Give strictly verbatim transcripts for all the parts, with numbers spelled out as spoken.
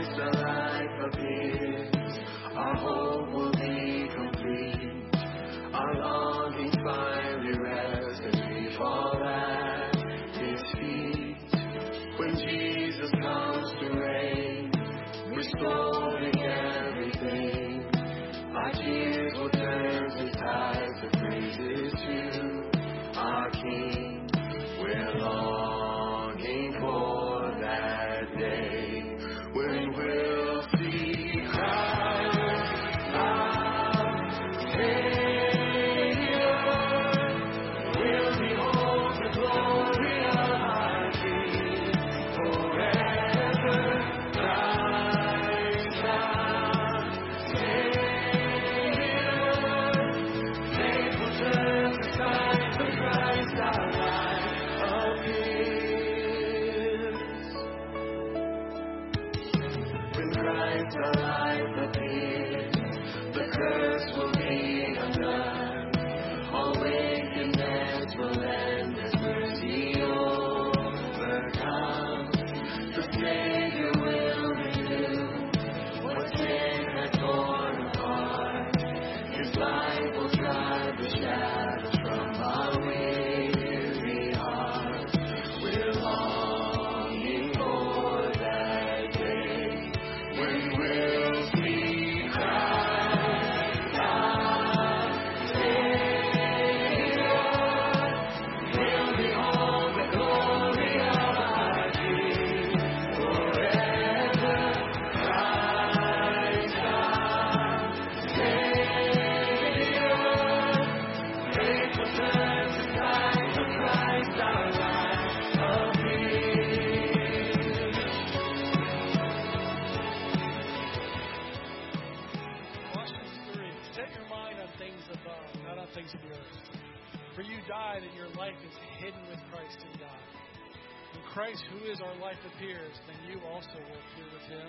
Christ, who is our life, appears, then you also will appear with him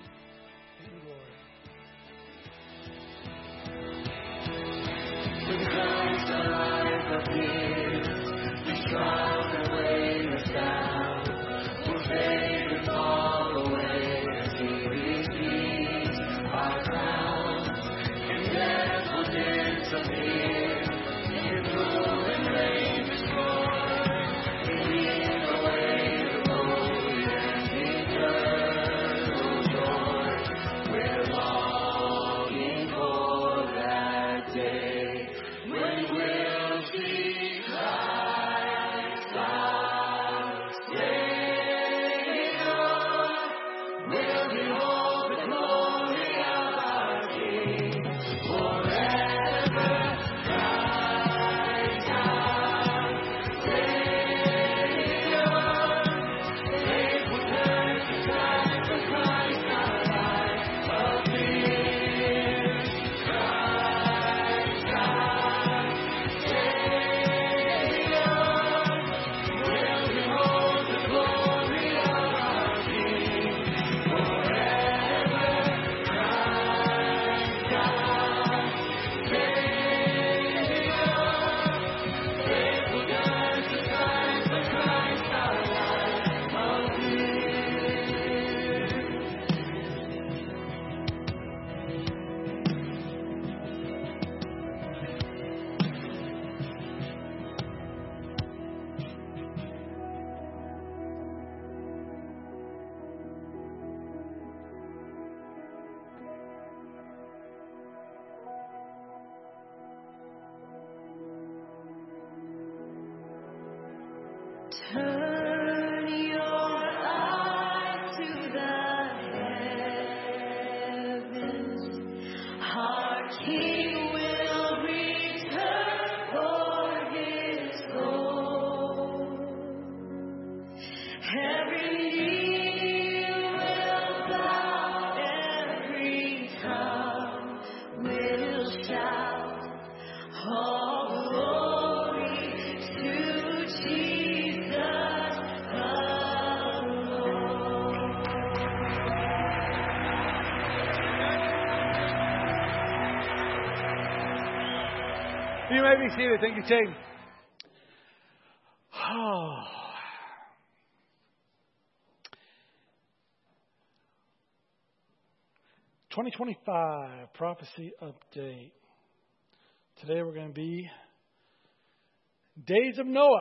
in glory. When Christ our life appears, these trials and weight us down, will fade and fall away as he receives our crown, and death will disappear, and rule and reign destroy, and leave away. Turn your eyes to the heavens. Our King will return for his gold. Every knee will bow, every tongue will shout, all glory to Jesus alone. You may be seated. Thank you, team. Oh. twenty twenty-five Prophecy Update. Today we're going to be Days of Noah.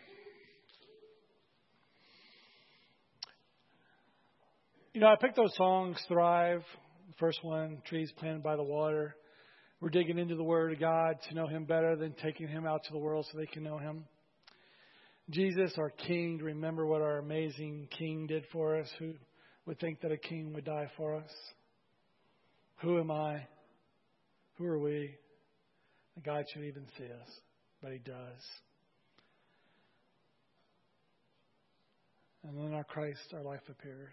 You know, I picked those songs, Thrive, the first one, Trees Planted by the Water. We're digging into the Word of God to know Him better than taking Him out to the world so they can know Him. Jesus, our King, to remember what our amazing King did for us. Who would think that a King would die for us? Who am I? Who are we? That God should even see us, but He does. And then our Christ, our life appears.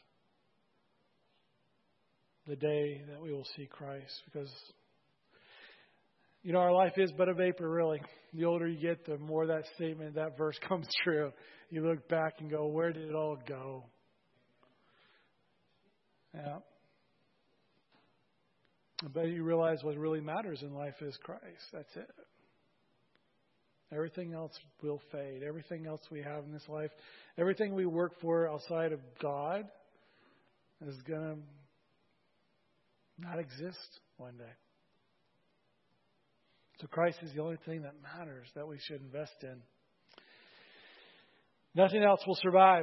The day that we will see Christ, because you know, our life is but a vapor, really. The older you get, the more that statement, that verse comes true. You look back and go, where did it all go? Yeah. But you realize what really matters in life is Christ. That's it. Everything else will fade. Everything else we have in this life, everything we work for outside of God is going to not exist one day. So Christ is the only thing that matters that we should invest in. Nothing else will survive.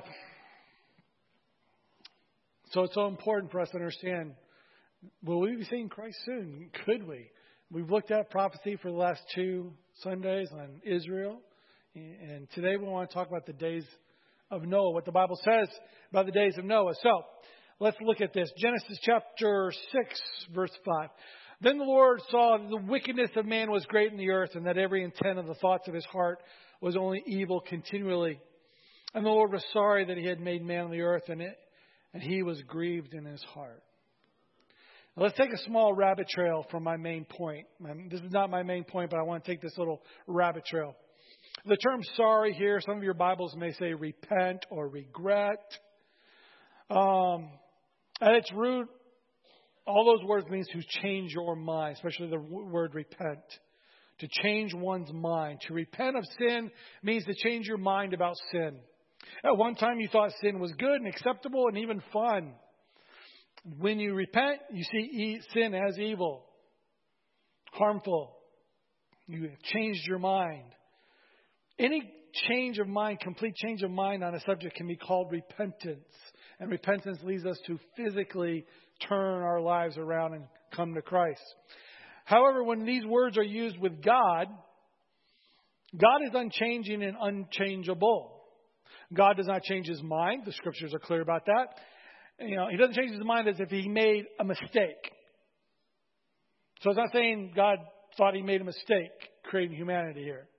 So it's so important for us to understand, will we be seeing Christ soon? Could we? We've looked at prophecy for the last two Sundays on Israel. And today we want to talk about the days of Noah, what the Bible says about the days of Noah. So let's look at this. Genesis chapter six, verse five. Then the Lord saw that the wickedness of man was great in the earth, and that every intent of the thoughts of his heart was only evil continually. And the Lord was sorry that He had made man on the earth, and it, and He was grieved in His heart. Now let's take a small rabbit trail from my main point. This is not my main point, but I want to take this little rabbit trail. The term sorry here, some of your Bibles may say repent or regret. Um, at its root, all those words means to change your mind, especially the word repent. To change one's mind. To repent of sin means to change your mind about sin. At one time you thought sin was good and acceptable and even fun. When you repent, you see sin as evil, harmful. You changed your mind. Any change of mind, complete change of mind on a subject can be called repentance. And repentance leads us to physically turn our lives around and come to Christ. However, when these words are used with God, God is unchanging and unchangeable. God does not change His mind. The scriptures are clear about that. You know, He doesn't change His mind as if He made a mistake. So it's not saying God thought He made a mistake creating humanity here.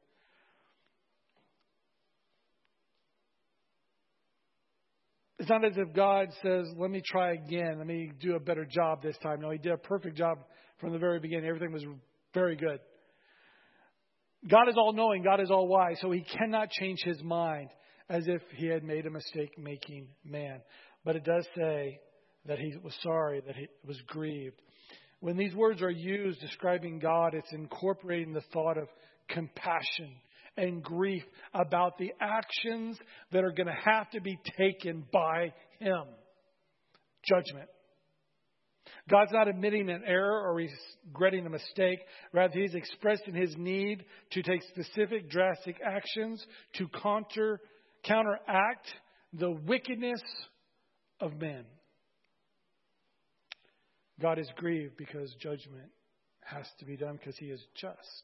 It's not as if God says, let me try again. Let me do a better job this time. No, He did a perfect job from the very beginning. Everything was very good. God is all-knowing. God is all-wise. So He cannot change His mind as if He had made a mistake making man. But it does say that He was sorry, that He was grieved. When these words are used describing God, it's incorporating the thought of compassion and grief about the actions that are going to have to be taken by Him. Judgment. God's not admitting an error or regretting a mistake. Rather, He's expressing His need to take specific drastic actions to counter, counteract the wickedness of men. God is grieved because judgment has to be done because He is just.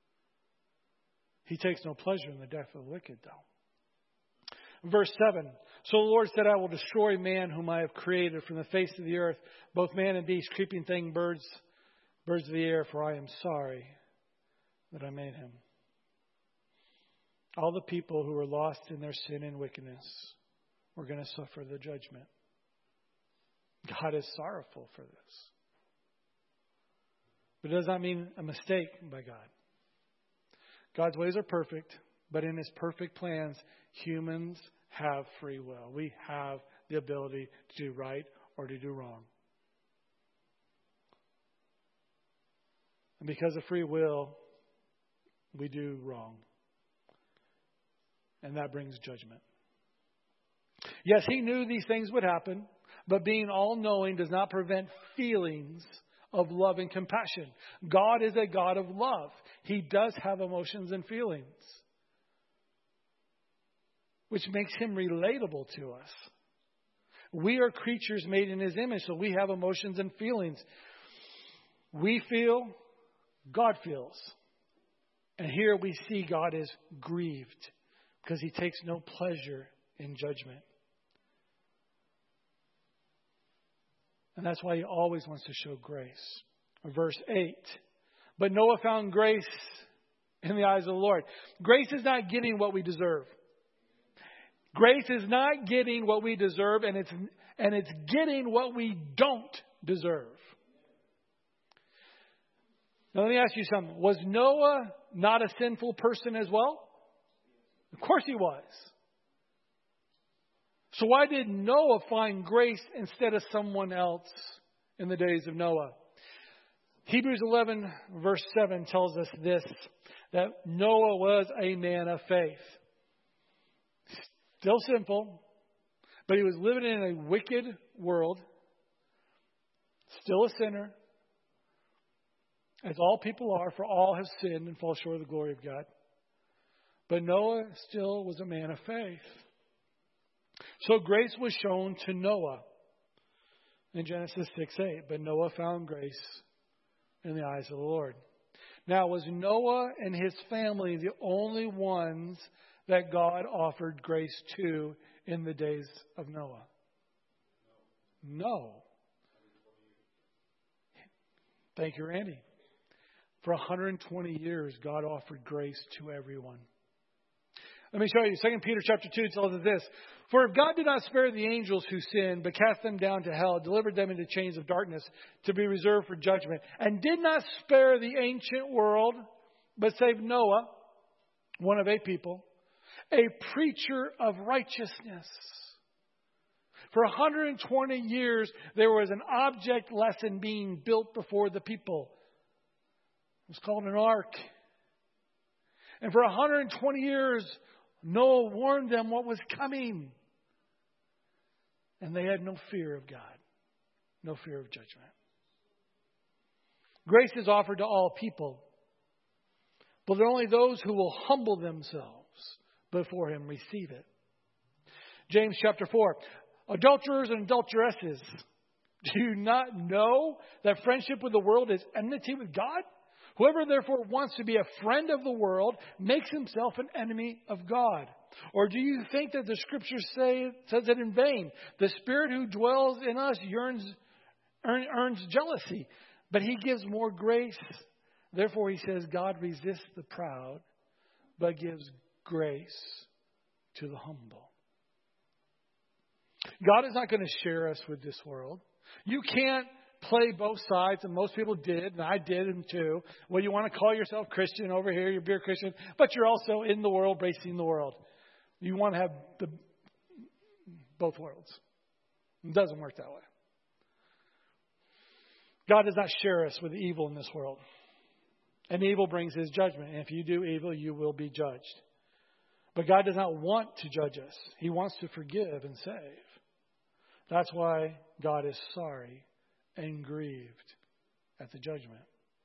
He takes no pleasure in the death of the wicked, though. Verse seven. So the Lord said, I will destroy man whom I have created from the face of the earth, both man and beast, creeping thing, birds, birds of the air, for I am sorry that I made him. All the people who were lost in their sin and wickedness were going to suffer the judgment. God is sorrowful for this. But it does not mean a mistake by God. God's ways are perfect, but in His perfect plans, humans have free will. We have the ability to do right or to do wrong. And because of free will, we do wrong. And that brings judgment. Yes, He knew these things would happen. But being all-knowing does not prevent feelings of love and compassion. God is a God of love. He does have emotions and feelings, which makes Him relatable to us. We are creatures made in His image, so we have emotions and feelings. We feel, God feels. And here we see God is grieved because He takes no pleasure in judgment. And that's why He always wants to show grace. Verse eight. But Noah found grace in the eyes of the Lord. Grace is not getting what we deserve. Grace is not getting what we deserve, and it's and it's getting what we don't deserve. Now let me ask you something. Was Noah not a sinful person as well? Of course he was. So why did Noah find grace instead of someone else in the days of Noah? Hebrews eleven verse seven tells us this, that Noah was a man of faith. Still sinful, but he was living in a wicked world, still a sinner, as all people are, for all have sinned and fall short of the glory of God. But Noah still was a man of faith. So grace was shown to Noah in Genesis six eight. But Noah found grace in the eyes of the Lord. Now, was Noah and his family the only ones that God offered grace to in the days of Noah? No. Thank you, Randy. For one hundred twenty years, God offered grace to everyone. Let me show you. Second Peter chapter two tells us this. For if God did not spare the angels who sinned, but cast them down to hell, delivered them into chains of darkness to be reserved for judgment, and did not spare the ancient world, but saved Noah, one of eight people, a preacher of righteousness. For one hundred twenty years, there was an object lesson being built before the people. It was called an ark. And for one hundred twenty years, Noah warned them what was coming. And they had no fear of God, no fear of judgment. Grace is offered to all people, but only those who will humble themselves before Him receive it. James chapter four. Adulterers and adulteresses, do you not know that friendship with the world is enmity with God? Whoever therefore wants to be a friend of the world makes himself an enemy of God. Or do you think that the Scripture say, says it in vain? The Spirit who dwells in us yearns, earn, earns jealousy, but He gives more grace. Therefore, He says, God resists the proud, but gives grace to the humble. God is not going to share us with this world. You can't play both sides, and most people did, and I did them too. Well, you want to call yourself Christian over here, you're a Christian, but you're also in the world, bracing the world. You want to have the both worlds. It doesn't work that way. God does not share us with evil in this world. And evil brings His judgment. And if you do evil, you will be judged. But God does not want to judge us. He wants to forgive and save. That's why God is sorry and grieved at the judgment.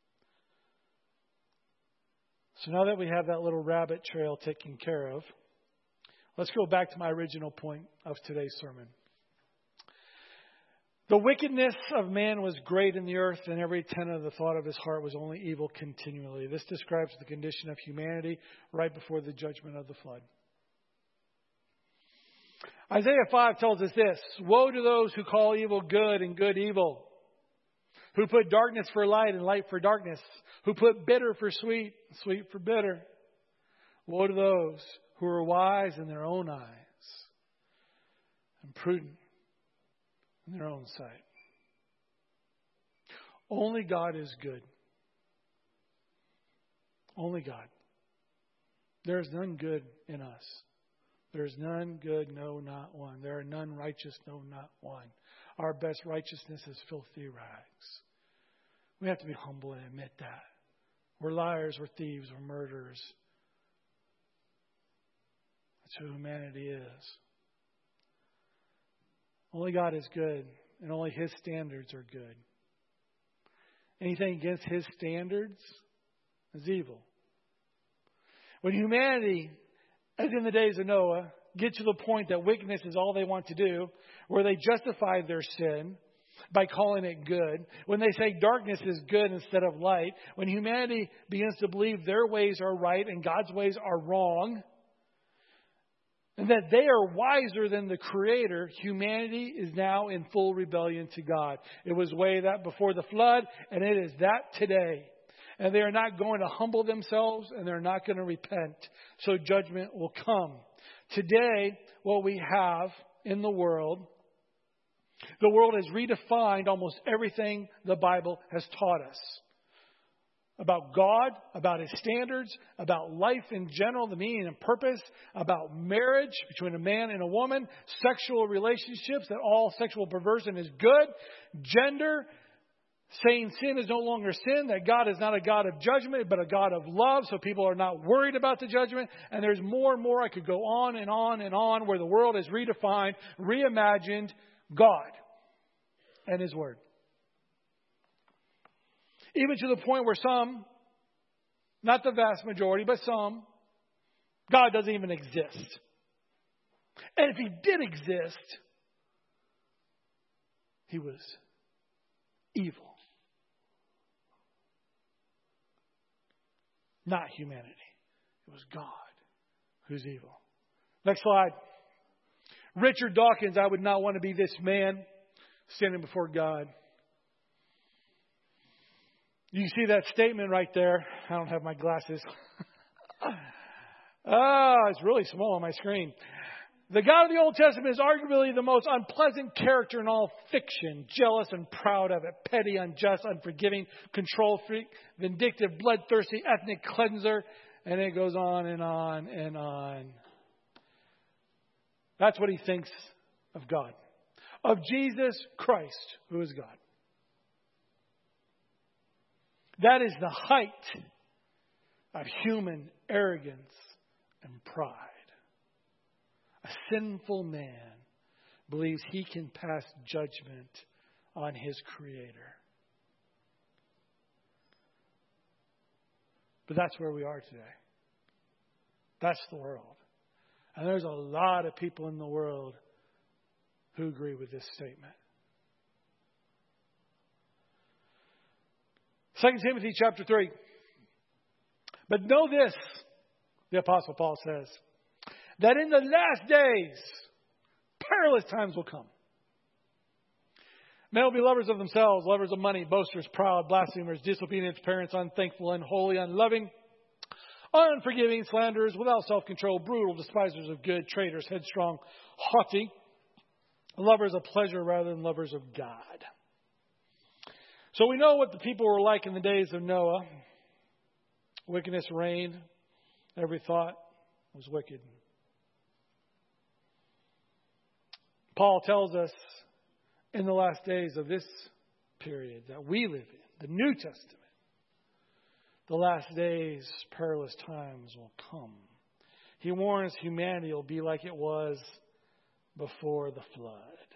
So now that we have that little rabbit trail taken care of, let's go back to my original point of today's sermon. The wickedness of man was great in the earth, and every tenet of the thought of his heart was only evil continually. This describes the condition of humanity right before the judgment of the flood. Isaiah five tells us this: woe to those who call evil good and good evil, who put darkness for light and light for darkness, who put bitter for sweet and sweet for bitter. Woe to those who are wise in their own eyes and prudent in their own sight. Only God is good. Only God. There is none good in us. There is none good, no, not one. There are none righteous, no, not one. Our best righteousness is filthy rags. We have to be humble and admit that. We're liars, we're thieves, we're murderers. That's who humanity is. Only God is good, and only His standards are good. Anything against His standards is evil. When humanity, as in the days of Noah, get to the point that wickedness is all they want to do, where they justify their sin by calling it good, when they say darkness is good instead of light, when humanity begins to believe their ways are right and God's ways are wrong, and that they are wiser than the Creator, humanity is now in full rebellion to God. It was way that before the flood, and it is that today. And they are not going to humble themselves, and they're not going to repent. So judgment will come. Today, what we have in the world, the world has redefined almost everything the Bible has taught us. About God, about His standards, about life in general, the meaning and purpose, about marriage between a man and a woman, sexual relationships, that all sexual perversion is good, gender, saying sin is no longer sin, that God is not a God of judgment, but a God of love, so people are not worried about the judgment. And there's more and more. I could go on and on and on where the world has redefined, reimagined God and His Word. Even to the point where some, not the vast majority, but some, God doesn't even exist. And if He did exist, He was evil. Not humanity. It was God who's evil. Next slide. Richard Dawkins, I would not want to be this man standing before God. You see that statement right there. I don't have my glasses. Ah, it's really small on my screen. The God of the Old Testament is arguably the most unpleasant character in all fiction. Jealous and proud of it. Petty, unjust, unforgiving, control freak, vindictive, bloodthirsty, ethnic cleanser. And it goes on and on and on. That's what he thinks of God. Of Jesus Christ, who is God. That is the height of human arrogance and pride. A sinful man believes he can pass judgment on his Creator. But that's where we are today. That's the world. And there's a lot of people in the world who agree with this statement. Second Timothy chapter three. But know this, the Apostle Paul says, that in the last days, perilous times will come. Men will be lovers of themselves, lovers of money, boasters, proud, blasphemers, disobedient to parents, unthankful, unholy, unloving, unforgiving, slanderers, without self-control, brutal, despisers of good, traitors, headstrong, haughty, lovers of pleasure rather than lovers of God. So we know what the people were like in the days of Noah. Wickedness reigned. Every thought was wicked. Paul tells us in the last days of this period that we live in, the New Testament, the last days, perilous times will come. He warns humanity will be like it was before the flood.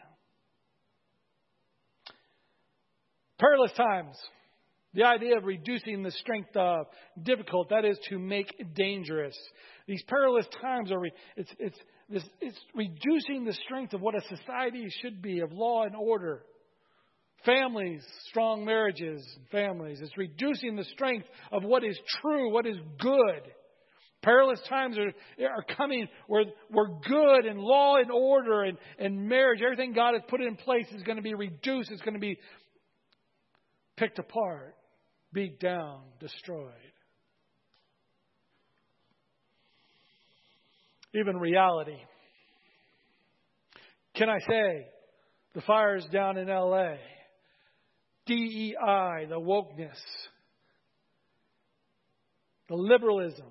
Perilous times. The idea of reducing the strength of, difficult, that is to make dangerous. These perilous times are, it's, it's, this, it's reducing the strength of what a society should be, of law and order. Families, strong marriages, families. It's reducing the strength of what is true, what is good. Perilous times are, are coming where, where good and law and order and, and marriage, everything God has put in place is going to be reduced. It's going to be picked apart, beat down, destroyed. Even reality. Can I say, the fires down in L A, D E I, the wokeness, the liberalism,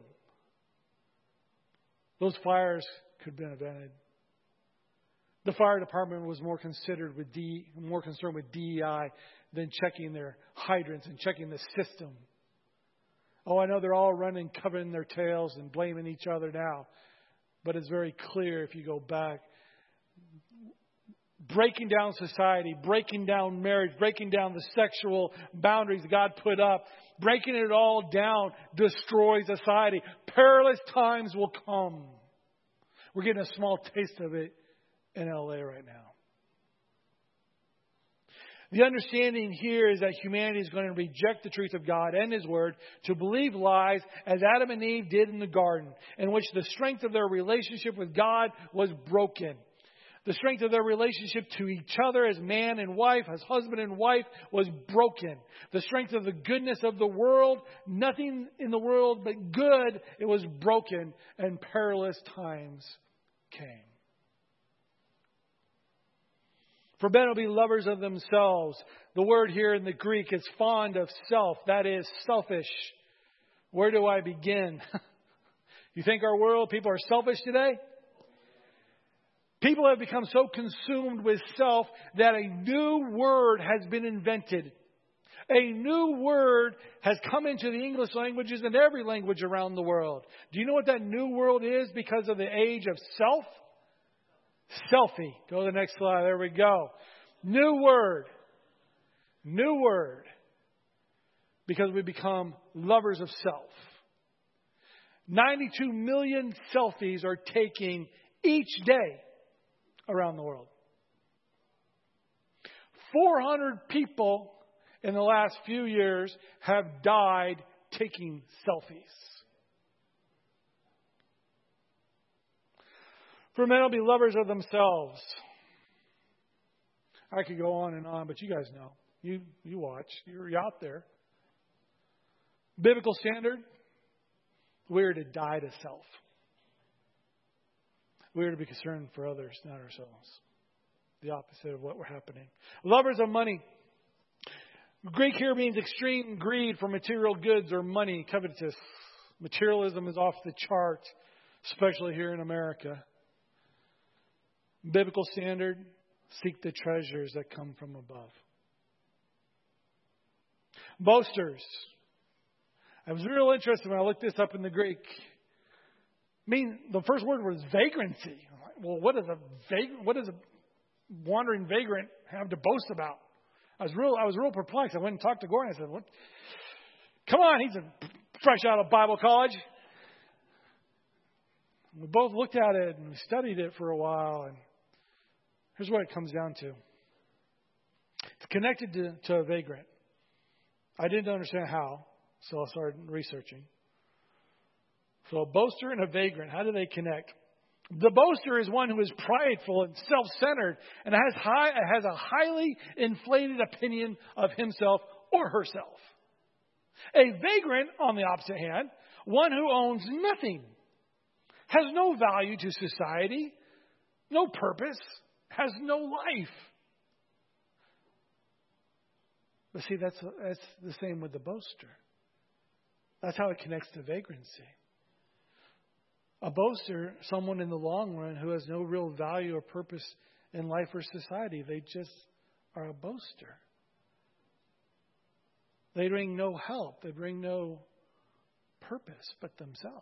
those fires could have been prevented. The fire department was more considered with D, more concerned with D E I than checking their hydrants and checking the system. Oh, I know they're all running, covering their tails and blaming each other now. But it's very clear if you go back, breaking down society, breaking down marriage, breaking down the sexual boundaries God put up, breaking it all down destroys society. Perilous times will come. We're getting a small taste of it in L A right now. The understanding here is that humanity is going to reject the truth of God and His Word to believe lies as Adam and Eve did in the garden, in which the strength of their relationship with God was broken. The strength of their relationship to each other as man and wife, as husband and wife, was broken. The strength of the goodness of the world, nothing in the world but good, it was broken, and perilous times came. For men will be lovers of themselves. The word here in the Greek is fond of self. That is selfish. Where do I begin? You think our world, people are selfish today? People have become so consumed with self that a new word has been invented. A new word has come into the English languages and every language around the world. Do you know what that new word is because of the age of self? Selfie. Go to the next slide. There we go. New word. New word. Because we become lovers of self. ninety-two million selfies are taken each day around the world. four hundred people in the last few years have died taking selfies. For men will be lovers of themselves. I could go on and on, but you guys know. You you watch. You're out there. Biblical standard, we're to die to self. We're to be concerned for others, not ourselves. The opposite of what we're happening. Lovers of money. Greek here means extreme greed for material goods or money, covetous. Materialism is off the chart, especially here in America. Biblical standard, seek the treasures that come from above. Boasters. I was real interested when I looked this up in the Greek. I mean, the first word was vagrancy. Well, what does a vag- what does a wandering vagrant have to boast about? I was real I was real perplexed. I went and talked to Gordon. I said, "What? Come on, he's a fresh out of Bible college." We both looked at it and we studied it for a while, and here's what it comes down to. It's connected to, to a vagrant. I didn't understand how, so I started researching. So a boaster and a vagrant, how do they connect? The boaster is one who is prideful and self-centered and has high has a highly inflated opinion of himself or herself. A vagrant, on the opposite hand, one who owns nothing, has no value to society, no purpose, has no life. But see, that's, that's the same with the boaster. That's how it connects to vagrancy. A boaster, someone in the long run who has no real value or purpose in life or society. They just are a boaster. They bring no help. They bring no purpose but themselves.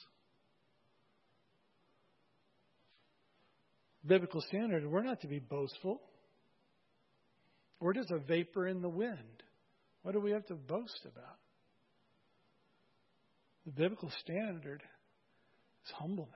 Biblical standard, we're not to be boastful. We're just a vapor in the wind. What do we have to boast about? The biblical standard is humbleness.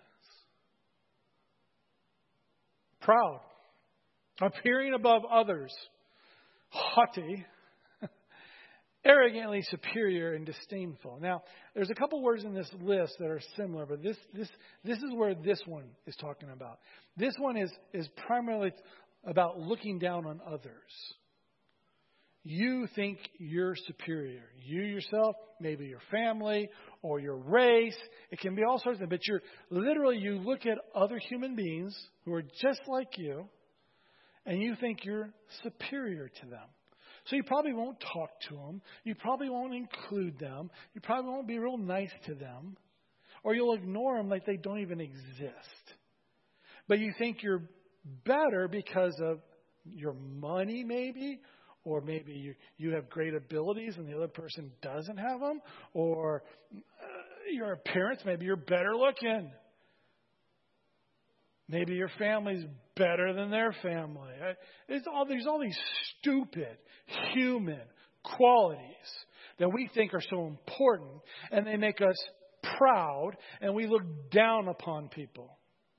Proud. Appearing above others. Haughty. Arrogantly superior and disdainful. Now, there's a couple words in this list that are similar, but this this this is where this one is talking about. This one is, is primarily about looking down on others. You think you're superior. You yourself, maybe your family or your race. It can be all sorts of things. But you're literally, you look at other human beings who are just like you, and you think you're superior to them. So you probably won't talk to them. You probably won't include them. You probably won't be real nice to them. Or you'll ignore them like they don't even exist. But you think you're better because of your money maybe, or maybe you, you have great abilities and the other person doesn't have them, or uh, your appearance, maybe you're better looking. Maybe your family's better than their family. There's all, there's all these stupid human qualities that we think are so important, and they make us proud, and we look down upon people.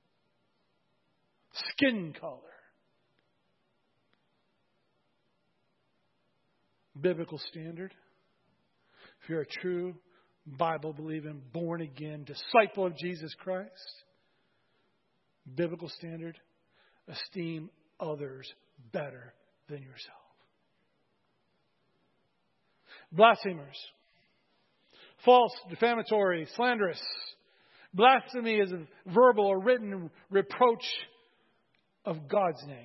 Skin color. Biblical standard. If you're a true Bible-believing, born-again disciple of Jesus Christ, biblical standard, esteem others better than yourself. Blasphemers. False, defamatory, slanderous. Blasphemy is a verbal or written reproach of God's name,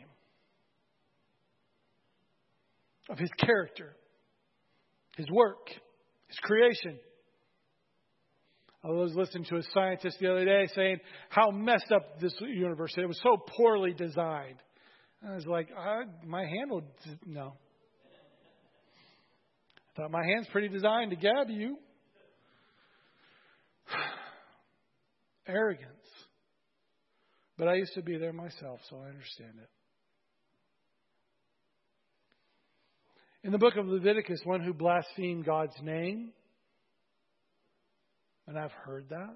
of His character, His work, His creation. I was listening to a scientist the other day saying how messed up this universe is. It was so poorly designed. And I was like, I, my hand will, no. I thought my hand's pretty designed to gab you. Arrogance. But I used to be there myself, so I understand it. In the book of Leviticus, one who blasphemed God's name, and I've heard that.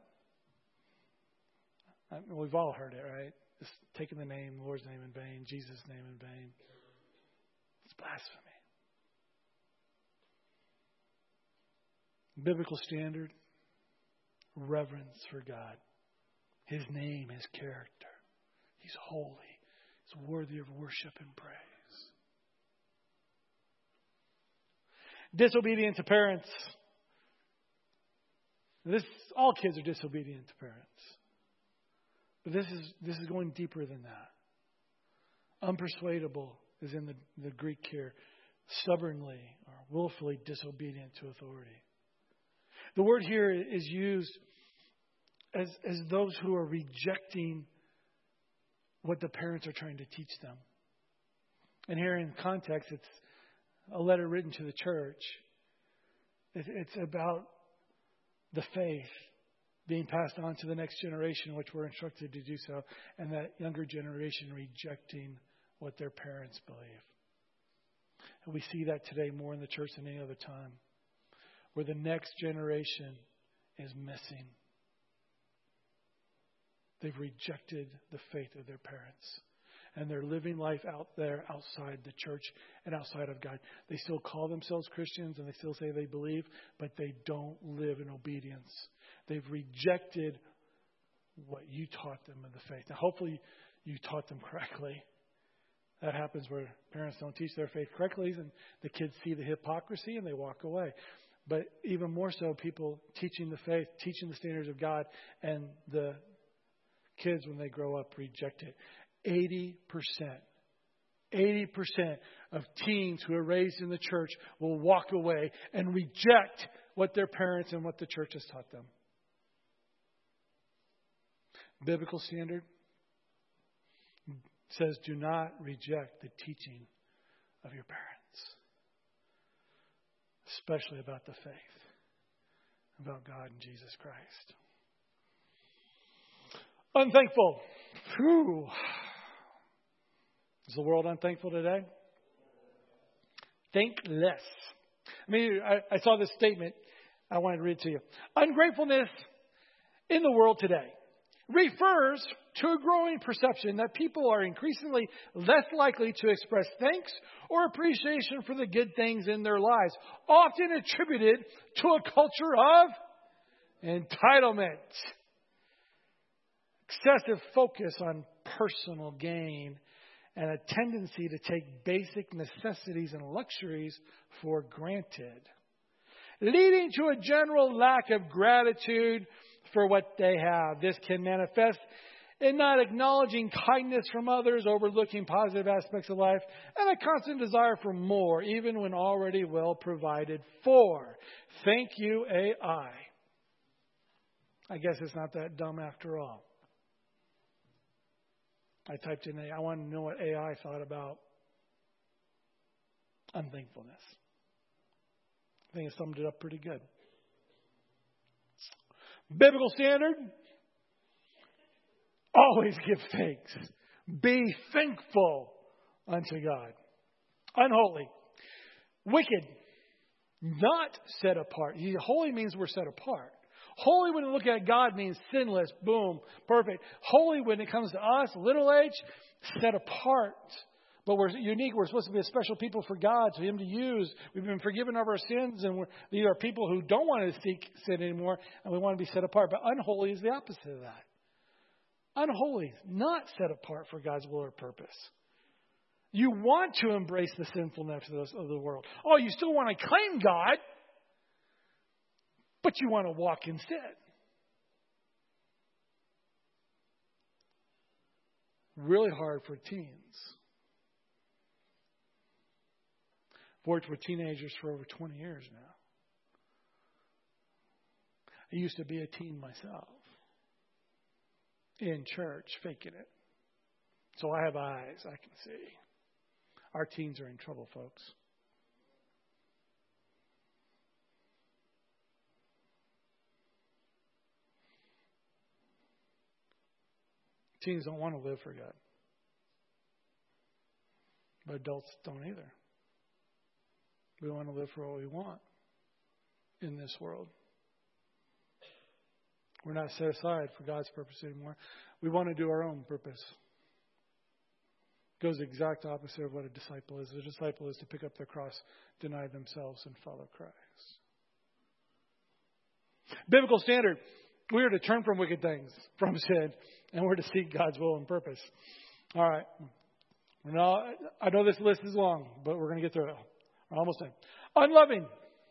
I mean, we've all heard it, right? Just taking the name, the Lord's name in vain, Jesus' name in vain. It's blasphemy. Biblical standard, reverence for God. His name, His character. He's holy. He's worthy of worship and praise. Disobedient to parents. This, all kids are disobedient to parents. But this is this is going deeper than that. Unpersuadable is in the, the Greek here. Stubbornly or willfully disobedient to authority. The word here is used as, as those who are rejecting what the parents are trying to teach them. And here in context, it's a letter written to the church. It, it's about the faith being passed on to the next generation, which we're instructed to do so, and that younger generation rejecting what their parents believe. And we see that today more in the church than any other time, where the next generation is missing. They've rejected the faith of their parents. And they're living life out there outside the church and outside of God. They still call themselves Christians and they still say they believe, but they don't live in obedience. They've rejected what you taught them in the faith. Now, hopefully you taught them correctly. That happens where parents don't teach their faith correctly and the kids see the hypocrisy and they walk away. But even more so, people teaching the faith, teaching the standards of God, and the kids, when they grow up, reject it. eighty percent, eighty percent of teens who are raised in the church will walk away and reject what their parents and what the church has taught them. Biblical standard says, do not reject the teaching of your parents, especially about the faith, about God and Jesus Christ. Unthankful. Whew. Is the world unthankful today? Think less. I mean, I, I saw this statement. I wanted to read it to you. Ungratefulness in the world today refers to a growing perception that people are increasingly less likely to express thanks or appreciation for the good things in their lives, often attributed to a culture of entitlement. Excessive focus on personal gain and a tendency to take basic necessities and luxuries for granted, leading to a general lack of gratitude for what they have. This can manifest in not acknowledging kindness from others, overlooking positive aspects of life, and a constant desire for more, even when already well provided for. Thank you, A I. I guess it's not that dumb after all. I typed in A I. I wanted to know what A I thought about unthankfulness. I think it summed it up pretty good. Biblical standard, always give thanks. Be thankful unto God. Unholy. Wicked. Not set apart. Holy means we're set apart. Holy when we look at God means sinless. Boom. Perfect. Holy when it comes to us, little h, set apart. But we're unique. We're supposed to be a special people for God, for Him to use. We've been forgiven of our sins, and we're, these are people who don't want to seek sin anymore, and we want to be set apart. But unholy is the opposite of that. Unholy, not set apart for God's will or purpose. You want to embrace the sinfulness of the world. Oh, you still want to claim God, but you want to walk in sin. Really hard for teens. I've worked with teenagers for over twenty years now. I used to be a teen myself. In church, faking it. So I have eyes, I can see. Our teens are in trouble, folks. Teens don't want to live for God. But adults don't either. We want to live for what we want in this world. We're not set aside for God's purpose anymore. We want to do our own purpose. It goes the exact opposite of what a disciple is. A disciple is to pick up their cross, deny themselves, and follow Christ. Biblical standard. We are to turn from wicked things, from sin, and we're to seek God's will and purpose. All right. Now, I know this list is long, but we're going to get through it. We're almost done. Unloving.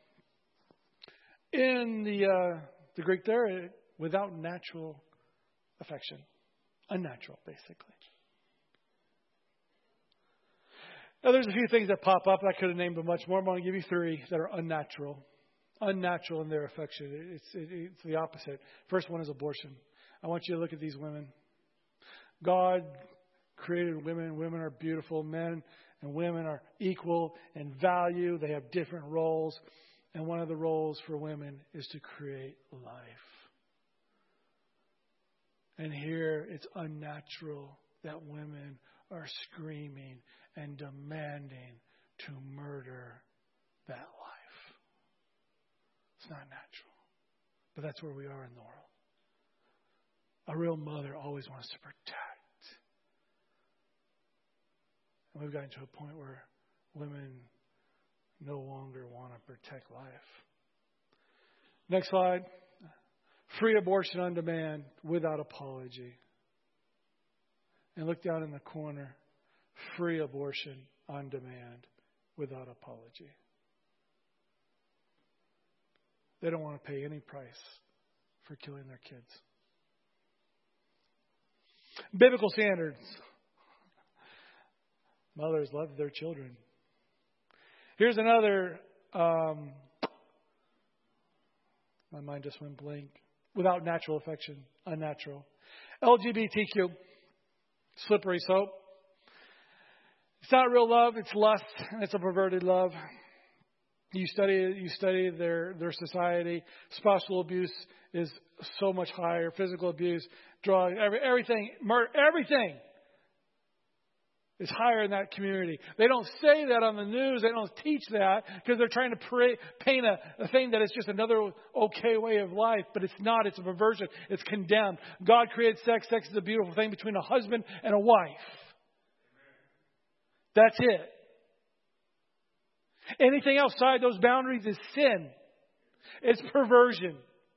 In the uh, the Greek there, it, without natural affection. Unnatural, basically. Now, there's a few things that pop up. I could have named them much more. I'm going to give you three that are unnatural. Unnatural in their affection. It's, it, it's the opposite. First one is abortion. I want you to look at these women. God created women. Women are beautiful. Men and women are equal in value. They have different roles. And one of the roles for women is to create life. And here it's unnatural that women are screaming and demanding to murder that life. It's not natural. But that's where we are in the world. A real mother always wants to protect. And we've gotten to a point where women no longer want to protect life. Next slide. Free abortion on demand without apology. And look down in the corner. Free abortion on demand without apology. They don't want to pay any price for killing their kids. Biblical standards. Mothers love their children. Here's another, um, my mind just went blank. Without natural affection, unnatural. L G B T Q, slippery slope. It's not real love, it's lust, and it's a perverted love. You study you study their, their society. Spousal abuse is so much higher. Physical abuse, drugs, every, everything, murder, everything is higher in that community. They don't say that on the news. They don't teach that because they're trying to pray, paint a, a thing that is just another okay way of life. But it's not. It's a perversion. It's condemned. God created sex. Sex is a beautiful thing between a husband and a wife. That's it. Anything outside those boundaries is sin. It's perversion.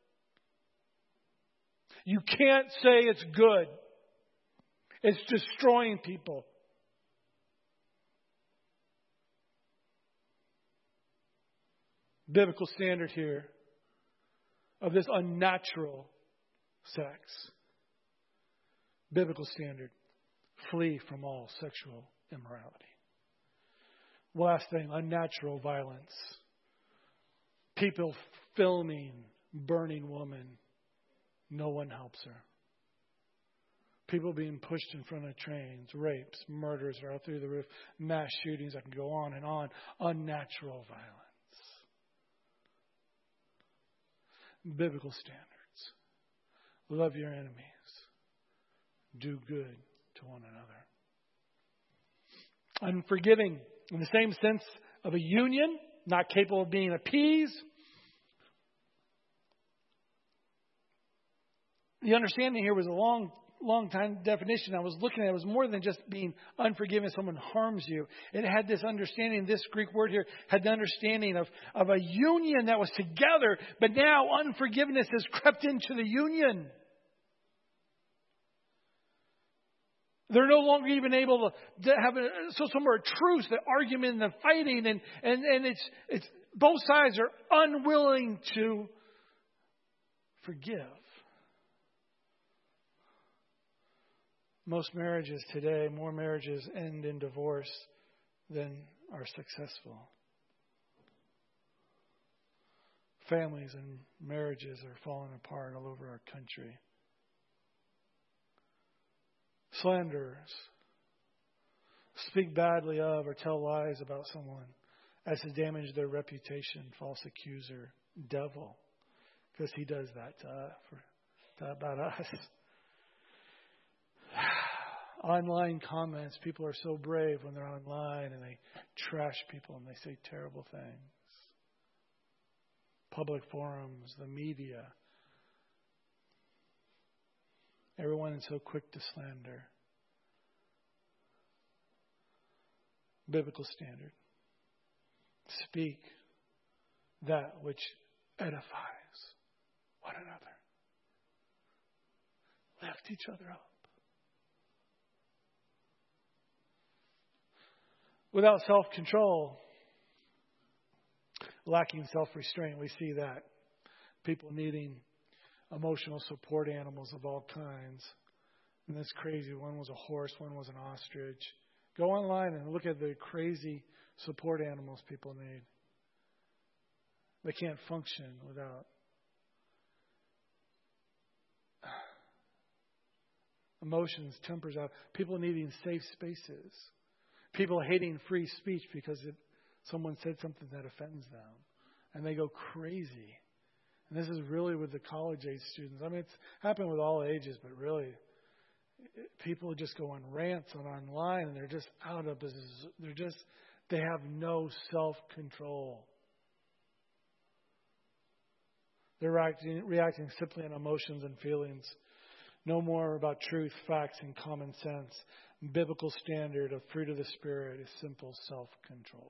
You can't say it's good. It's destroying people. Biblical standard here of this unnatural sex. Biblical standard. Flee from all sexual immorality. Last thing, unnatural violence. People filming burning women. No one helps her. People being pushed in front of trains, rapes, murders are out through the roof, mass shootings. I can go on and on. Unnatural violence. Biblical standards. Love your enemies. Do good to one another. Unforgiving, in the same sense of a union, not capable of being appeased. The understanding here was a long, long time definition. I was looking at it. It was more than just being unforgiving if someone harms you. It had this understanding, this Greek word here had the understanding of, of a union that was together, but now unforgiveness has crept into the union. They're no longer even able to, to have a, so somewhere a truce, the argument and the fighting, and, and, and it's it's both sides are unwilling to forgive. Most marriages today, more marriages end in divorce than are successful. Families and marriages are falling apart all over our country. Slanderers speak badly of or tell lies about someone as to damage their reputation. False accuser, devil, because he does that to, uh, for, to, about us. Online comments. People are so brave when they're online and they trash people and they say terrible things. Public forums, the media. Everyone is so quick to slander. Biblical standard. Speak that which edifies one another. Lift each other up. Without self-control, lacking self-restraint, we see that. People needing emotional support animals of all kinds. And that's crazy. One was a horse, one was an ostrich. Go online and look at the crazy support animals people need. They can't function without emotions, tempers out. People needing safe spaces. People hating free speech because it, someone said something that offends them. And they go crazy. And this is really with the college age students. I mean, it's happened with all ages, but really, people just go on rants on online and they're just out of business. They're just, they have no self-control. They're reacting, reacting simply on emotions and feelings. No more about truth, facts, and common sense. Biblical standard of fruit of the Spirit is simple self-control.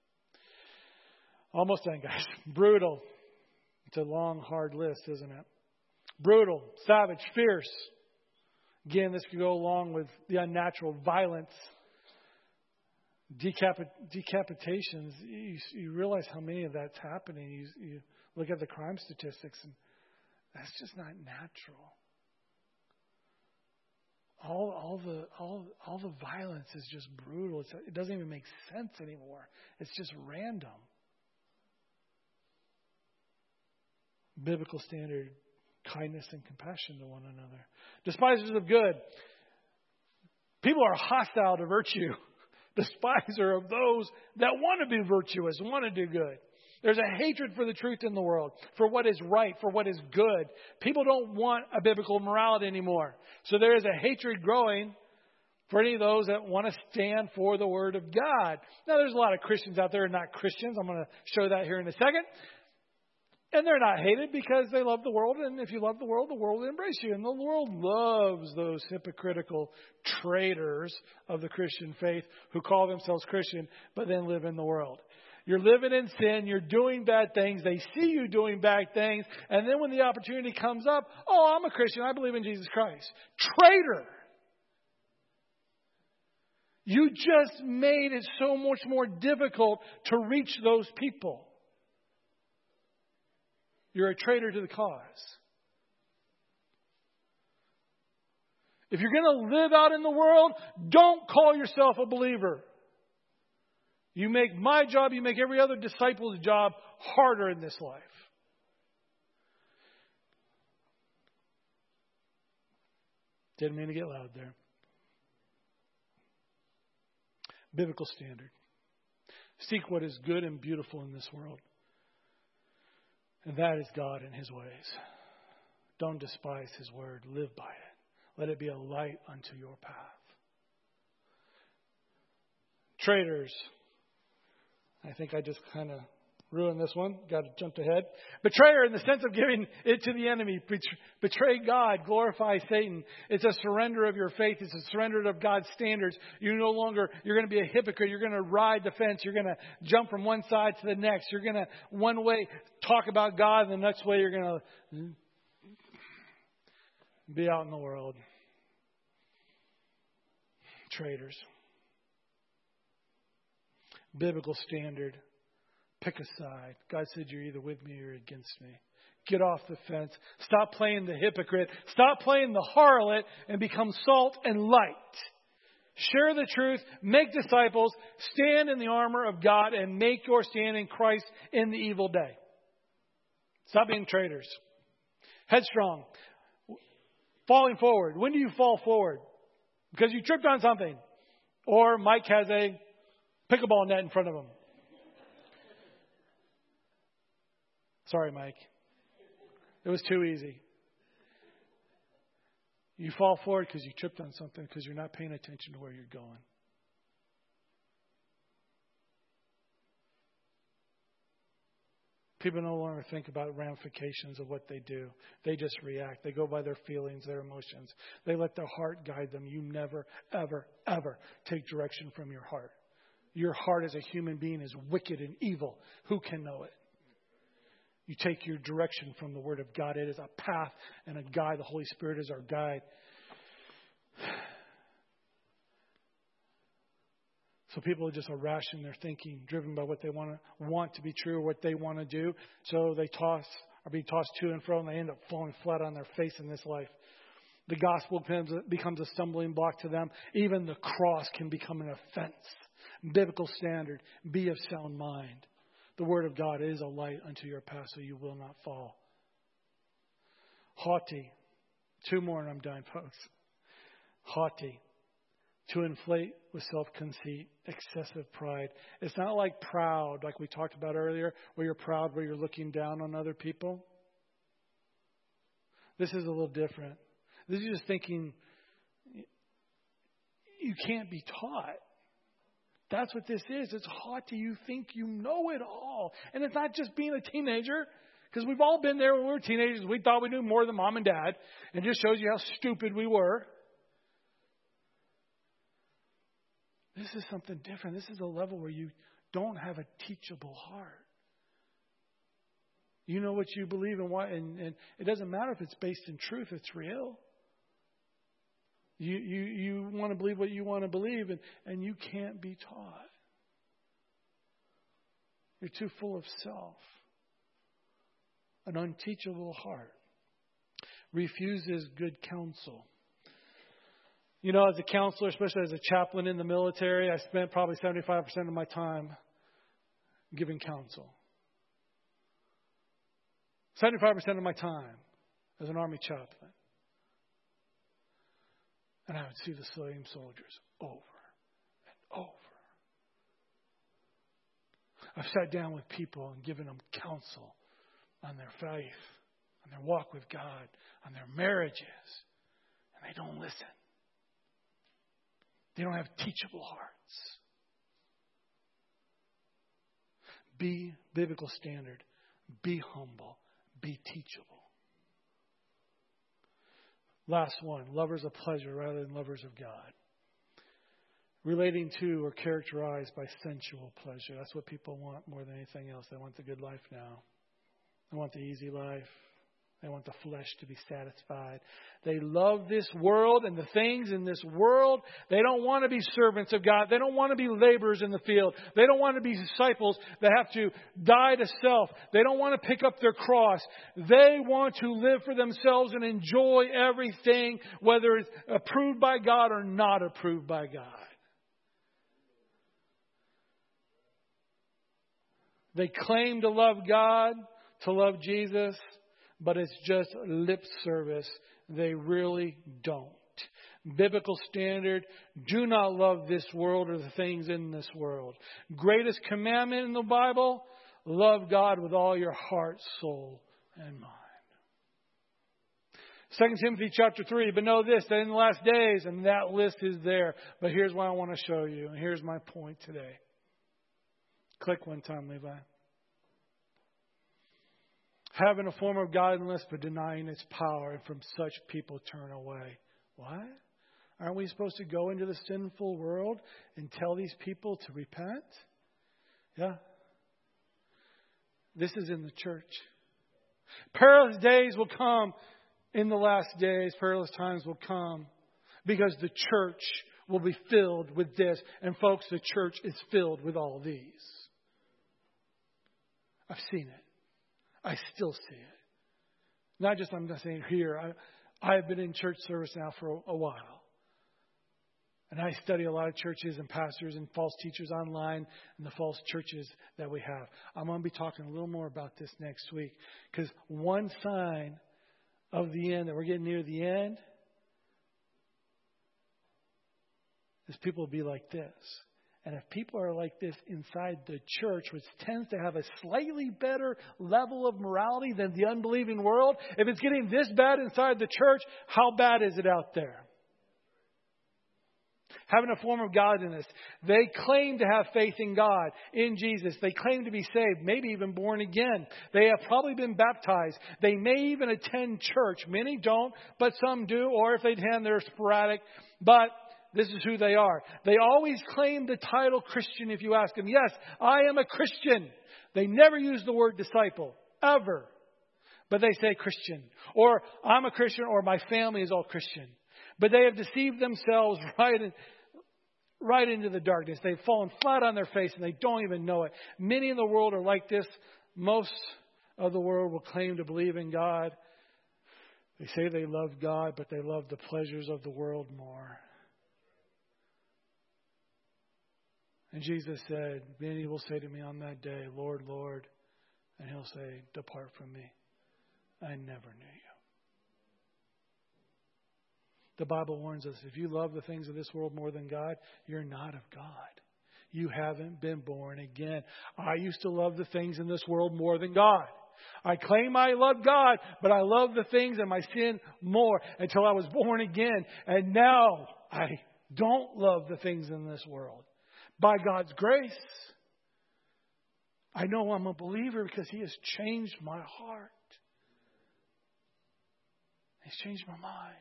Almost done, guys. Brutal. It's a long, hard list, isn't it? Brutal, savage, fierce. Again, this could go along with the unnatural violence. Decapit- decapitations. You, you realize how many of that's happening. You, you look at the crime statistics, and that's just not natural. All, all the all, all the violence is just brutal. It's, it doesn't even make sense anymore. It's just random. Biblical standard, kindness and compassion to one another. Despisers of good. People are hostile to virtue. Despiser of those that want to be virtuous, want to do good. There's a hatred for the truth in the world, for what is right, for what is good. People don't want a biblical morality anymore. So there is a hatred growing for any of those that want to stand for the Word of God. Now, there's a lot of Christians out there who are not Christians. I'm going to show that here in a second. And they're not hated because they love the world. And if you love the world, the world will embrace you. And the world loves those hypocritical traitors of the Christian faith who call themselves Christian, but then live in the world. You're living in sin. You're doing bad things. They see you doing bad things. And then when the opportunity comes up, oh, I'm a Christian. I believe in Jesus Christ. Traitor. You just made it so much more difficult to reach those people. You're a traitor to the cause. If you're going to live out in the world, don't call yourself a believer. You make my job, you make every other disciple's job harder in this life. Didn't mean to get loud there. Biblical standard. Seek what is good and beautiful in this world. And that is God and His ways. Don't despise His word. Live by it. Let it be a light unto your path. Traitors. I think I just kind of ruined this one. Got to jump ahead. Betrayer in the sense of giving it to the enemy. Betray God. Glorify Satan. It's a surrender of your faith. It's a surrender of God's standards. You no longer, you're going to be a hypocrite. You're going to ride the fence. You're going to jump from one side to the next. You're going to one way talk about God and the next way you're going to be out in the world. Traitors. Biblical standard. Pick a side. God said you're either with me or against me. Get off the fence. Stop playing the hypocrite. Stop playing the harlot and become salt and light. Share the truth. Make disciples. Stand in the armor of God and make your stand in Christ in the evil day. Stop being traitors. Headstrong. Falling forward. When do you fall forward? Because you tripped on something. Or Mike has a pickleball net in front of him. Sorry, Mike. It was too easy. You fall forward because you tripped on something because you're not paying attention to where you're going. People no longer think about ramifications of what they do. They just react. They go by their feelings, their emotions. They let their heart guide them. You never, ever, ever take direction from your heart. Your heart as a human being is wicked and evil. Who can know it? You take your direction from the Word of God. It is a path and a guide. The Holy Spirit is our guide. So people are just rash in their thinking, driven by what they want to want to be true or what they want to do. So they toss are being tossed to and fro, and they end up falling flat on their face in this life. The gospel becomes, becomes a stumbling block to them. Even the cross can become an offense. Biblical standard. Be of sound mind. The Word of God is a light unto your path, so you will not fall. Haughty. Two more and I'm done, folks. Haughty. To inflate with self-conceit, excessive pride. It's not like proud, like we talked about earlier, where you're proud, where you're looking down on other people. This is a little different. This is just thinking you can't be taught. That's what this is. It's haughty. You think you know it all. And it's not just being a teenager, because we've all been there when we were teenagers. We thought we knew more than mom and dad. And it just shows you how stupid we were. This is something different. This is a level where you don't have a teachable heart. You know what you believe and why, and, and it doesn't matter if it's based in truth. It's real. You you you want to believe what you want to believe, and, and you can't be taught. You're too full of self. An unteachable heart. Refuses good counsel. You know, as a counselor, especially as a chaplain in the military, I spent probably seventy-five percent of my time giving counsel. seventy-five percent of my time as an Army chaplain. And I would see the same soldiers over and over. I've sat down with people and given them counsel on their faith, on their walk with God, on their marriages, and they don't listen. They don't have teachable hearts. Be biblical standard. Be humble. Be teachable. Last one, lovers of pleasure rather than lovers of God. Relating to or characterized by sensual pleasure. That's what people want more than anything else. They want the good life now. They want the easy life. They want the flesh to be satisfied. They love this world and the things in this world. They don't want to be servants of God. They don't want to be laborers in the field. They don't want to be disciples that have to die to self. They don't want to pick up their cross. They want to live for themselves and enjoy everything, whether it's approved by God or not approved by God. They claim to love God, to love Jesus, but it's just lip service. They really don't. Biblical standard, do not love this world or the things in this world. Greatest commandment in the Bible, love God with all your heart, soul, and mind. Second Timothy chapter three. But know this, that in the last days, and that list is there. But here's what I want to show you. And here's my point today. Click one time, Levi. Having a form of godliness, but denying its power, and from such people turn away. What? Aren't we supposed to go into the sinful world and tell these people to repent? Yeah. This is in the church. Perilous days will come in the last days. Perilous times will come because the church will be filled with this. And folks, the church is filled with all these. I've seen it. I still see it. Not just I'm not saying here. I, I've been in church service now for a, a while. And I study a lot of churches and pastors and false teachers online and the false churches that we have. I'm going to be talking a little more about this next week. Because one sign of the end, that we're getting near the end, is people will be like this. And if people are like this inside the church, which tends to have a slightly better level of morality than the unbelieving world, if it's getting this bad inside the church, how bad is it out there? Having a form of godliness. They claim to have faith in God, in Jesus. They claim to be saved, maybe even born again. They have probably been baptized. They may even attend church. Many don't, but some do. Or if they attend, they're sporadic. But this is who they are. They always claim the title Christian if you ask them. Yes, I am a Christian. They never use the word disciple, ever. But they say Christian. Or I'm a Christian, or my family is all Christian. But they have deceived themselves right in, right into the darkness. They've fallen flat on their face and they don't even know it. Many in the world are like this. Most of the world will claim to believe in God. They say they love God, but they love the pleasures of the world more. And Jesus said, many will say to me on that day, Lord, Lord. And He'll say, depart from me. I never knew you. The Bible warns us, if you love the things of this world more than God, you're not of God. You haven't been born again. I used to love the things in this world more than God. I claim I love God, but I love the things in my sin more until I was born again. And now I don't love the things in this world. By God's grace, I know I'm a believer because He has changed my heart. He's changed my mind.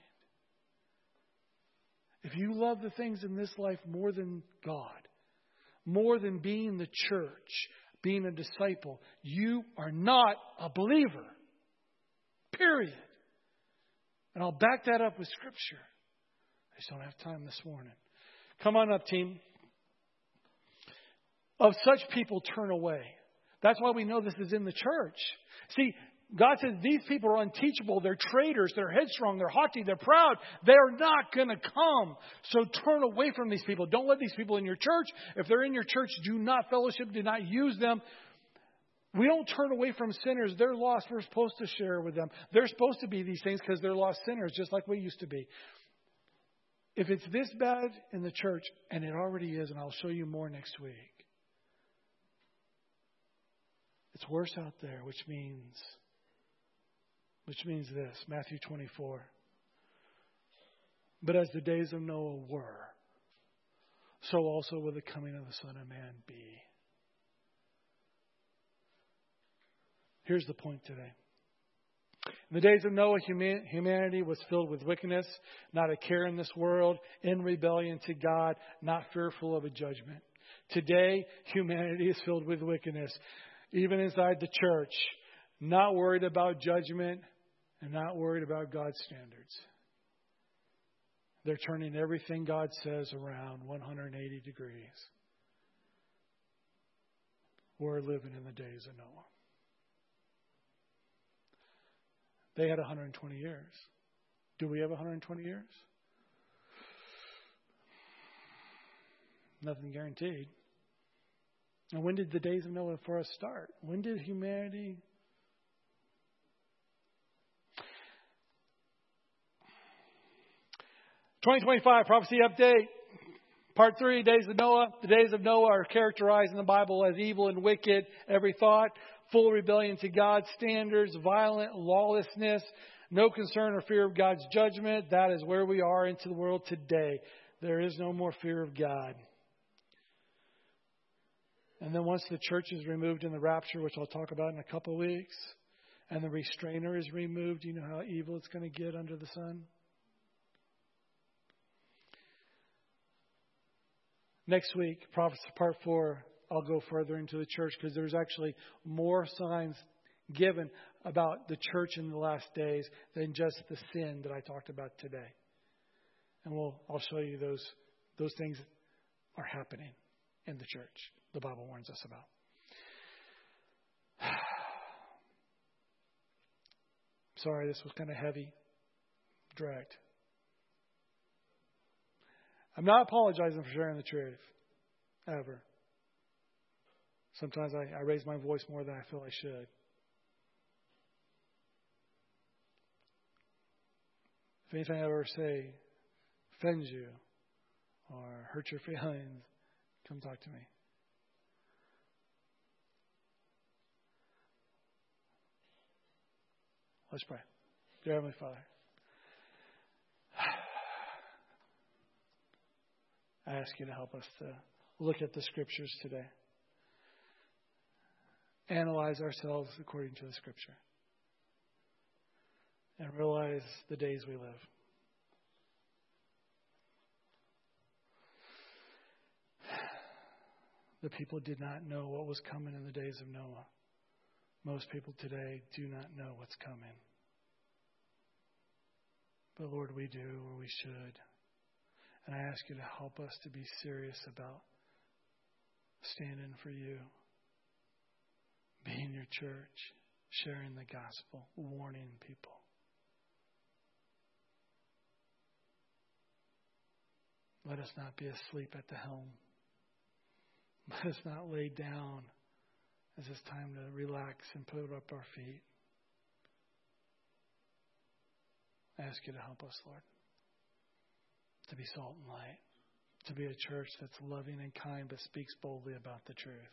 If you love the things in this life more than God, more than being the church, being a disciple, you are not a believer. Period. And I'll back that up with Scripture. I just don't have time this morning. Come on up, team. Of such people turn away. That's why we know this is in the church. See, God says these people are unteachable. They're traitors. They're headstrong. They're haughty. They're proud. They're not going to come. So turn away from these people. Don't let these people in your church. If they're in your church, do not fellowship. Do not use them. We don't turn away from sinners. They're lost. We're supposed to share with them. They're supposed to be these things because they're lost sinners, just like we used to be. If it's this bad in the church, and it already is, and I'll show you more next week, it's worse out there, which means, which means this, Matthew twenty-four. But as the days of Noah were, so also will the coming of the Son of Man be. Here's the point today. In the days of Noah, humanity was filled with wickedness, not a care in this world, in rebellion to God, not fearful of a judgment. Today, humanity is filled with wickedness, even inside the church, not worried about judgment and not worried about God's standards. They're turning everything God says around one hundred eighty degrees. We're living in the days of Noah. They had one hundred twenty years. Do we have one hundred twenty years? Nothing guaranteed. And when did the days of Noah for us start? When did humanity... twenty twenty-five Prophecy Update. Part three, Days of Noah. The days of Noah are characterized in the Bible as evil and wicked. Every thought, full rebellion to God's standards, violent lawlessness, No concern or fear of God's judgment. That is where we are into the world today. There is no more fear of God. And then once the church is removed in the rapture, which I'll talk about in a couple of weeks, and the restrainer is removed, you know how evil it's going to get under the sun? Next week, Prophecy Part four, I'll go further into the church because there's actually more signs given about the church in the last days than just the sin that I talked about today. And we'll I'll show you those those things are happening in the church. The Bible warns us about. Sorry, this was kind of heavy, dragged. I'm not apologizing for sharing the truth, ever. Sometimes I, I raise my voice more than I feel I should. If anything I ever say offends you or hurts your feelings, come talk to me. Let's pray. Dear Heavenly Father, I ask you to help us to look at the Scriptures today. Analyze ourselves according to the Scripture. And realize the days we live. The people did not know what was coming in the days of Noah. Most people today do not know what's coming. But Lord, we do, or we should. And I ask you to help us to be serious about standing for you, being your church, sharing the gospel, warning people. Let us not be asleep at the helm. Let us not lay down as it's time to relax and put up our feet. I ask you to help us, Lord, to be salt and light, to be a church that's loving and kind but speaks boldly about the truth.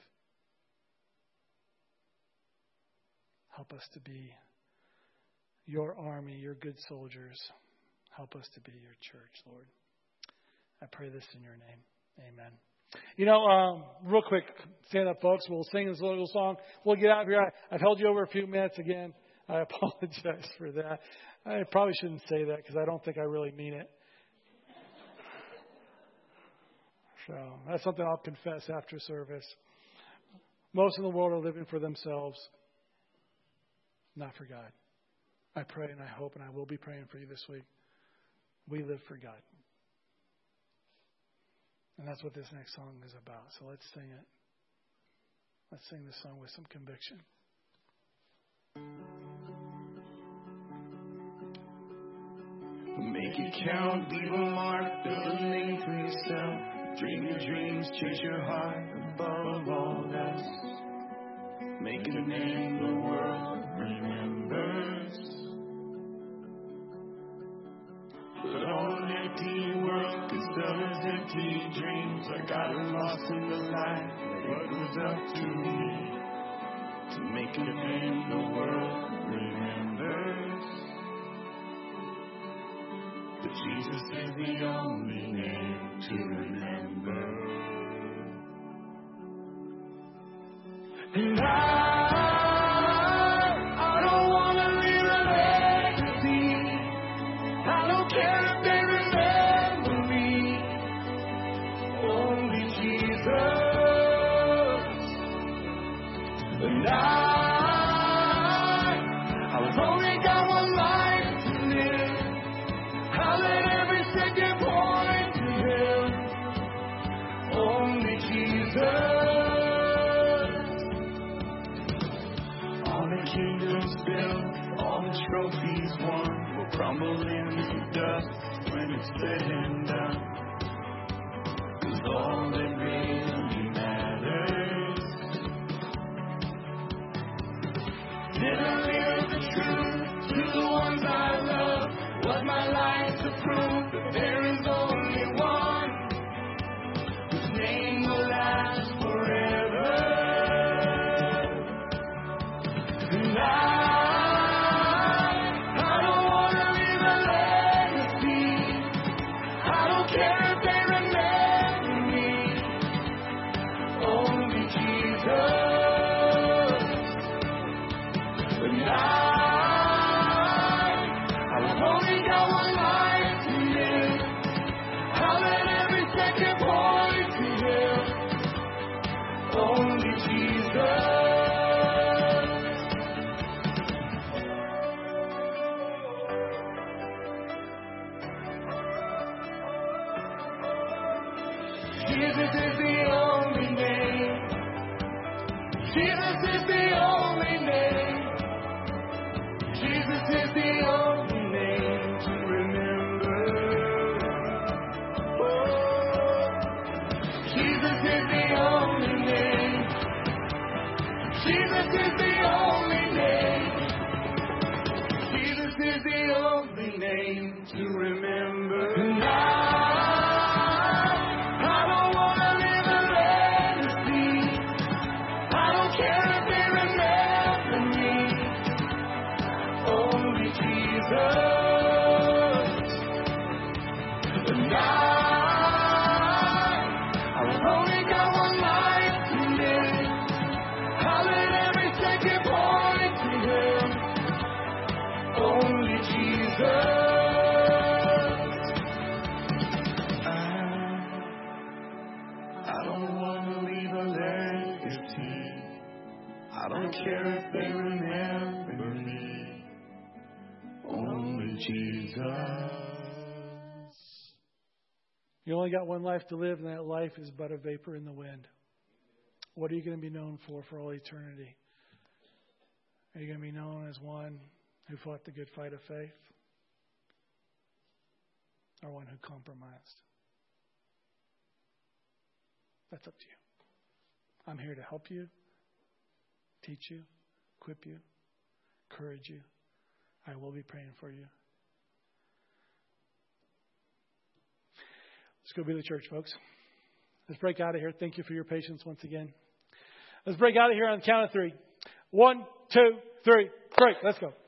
Help us to be your army, your good soldiers. Help us to be your church, Lord. I pray this in your name. Amen. You know, um, real quick, stand up, folks. We'll sing this little song. We'll get out of here. I, I've held you over a few minutes again. I apologize for that. I probably shouldn't say that because I don't think I really mean it. So that's something I'll confess after service. Most of the world are living for themselves, not for God. I pray and I hope and I will be praying for you this week. We live for God. And that's what this next song is about. So let's sing it. Let's sing this song with some conviction. Make it count, leave a mark, build a name for yourself. Dream your dreams, chase your heart above all else. Make it a name the world remembers. But all an empty world could sell as empty dreams. I got lost in the light, what was up to me? To make it a name the world remembers. But Jesus is the only name to remember. And I, I don't want to leave a legacy. I don't care if they remember me. Only Jesus. And I, I've only got one life to live. I'll let every second point to Him. Only Jesus. All the kingdoms built, all the trophies won, will crumble into dust when it's said and done. 'Cause all that really matters, did I live the truth to the ones I love? Was my life to prove that there is only one whose name will last forever? And I, I don't Jesus is the only name. Jesus is the only name. Jesus is the only name to remember. Oh, Jesus is the only name. Jesus is the only name. Jesus is the only name to remember. And I, I don't want to live a legacy. I don't care if they remember me. Only Jesus. And I, I've only got one life to live. I'll let every second point to Him. Only Jesus. I, I don't want to leave a legacy. I don't care if they remember me. Only Jesus. You only got one life to live, and that life is but a vapor in the wind. What are you going to be known for for all eternity? Are you going to be known as one who fought the good fight of faith? Or one who compromised? That's up to you. I'm here to help you, teach you, equip you, encourage you. I will be praying for you. Let's go be the church, folks. Let's break out of here. Thank you for your patience once again. Let's break out of here on the count of three. One, two, three. Break. Let's go.